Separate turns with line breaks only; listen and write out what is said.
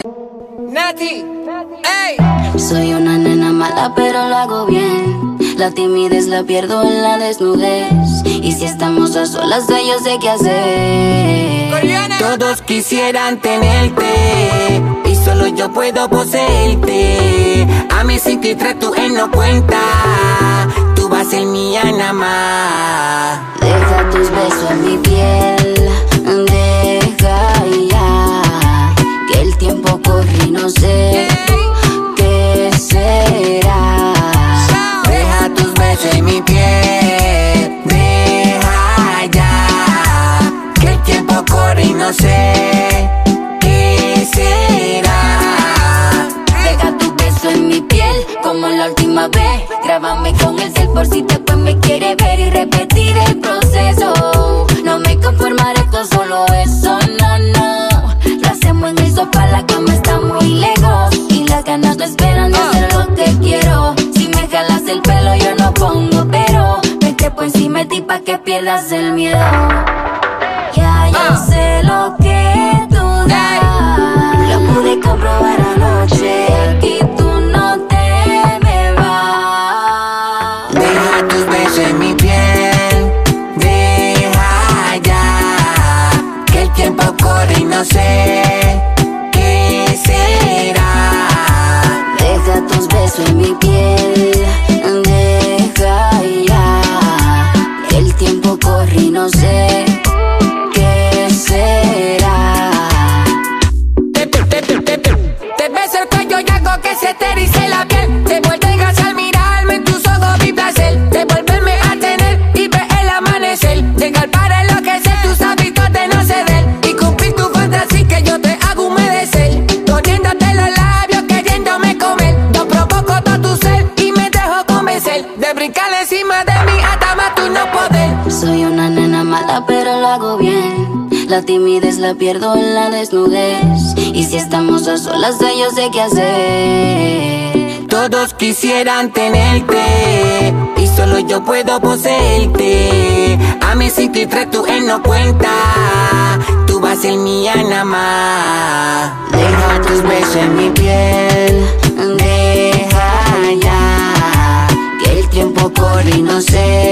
Nati, ey.
Soy una nena mala pero lo hago bien. La timidez la pierdo en la desnudez. Y si estamos a solas yo sé qué hacer.
Coreana.
Todos quisieran tenerte y solo yo puedo poseerte. A mis 53 tú él no cuenta. Tú vas a ser mía nada más.
Deja tus besos en mi piel. Deja ya que el tiempo corre y no sé qué será.
Deja tus besos en mi piel. Deja ya que el tiempo corre y no sé qué será.
Deja tu beso en mi piel como la última vez. Grábame con el cel por si después me quiere ver y repetir el proceso. No me conformaré con solo eso, no, no. Lo hacemos en el sofá, la cama está muy lejos y las ganas no esperan de hacer lo que quiero. Si me jalas el pelo yo no pongo pero. Me trepo encima de ti pa' que pierdas el miedo. Ya yo sé lo que tú das. Lo pude comprobar anoche. Aquí tú no te me vas.
Deja tus besos en mi piel. Deja ya que el tiempo corre y no sé qué será.
Deja tus besos en mi piel. Deja ya que el tiempo corre y no sé qué será.
Te beso el cuello y hago que se te erice la piel. Te vuelve gas al mirarme, en tus ojos vi placer. De volverme a tener y ver el amanecer. Dejar para enloquecer tus hábitos de no ceder. Y cumplir tu fantasía que yo te hago humedecer. Poniéndote los labios, queriéndome comer. Yo provoco todo tu ser y me dejo convencer. De brincar encima de mí hasta más tú no poder.
Soy una nena mala pero lo hago bien. La timidez la pierdo en la desnudez. Y si estamos a solas yo sé qué hacer.
Todos quisieran tenerte y solo yo puedo poseerte. A mis 53 tú él no cuenta. Tú vas a ser mía nada más. Deja tus besos en mi piel.
Deja ya que el tiempo corre y no sé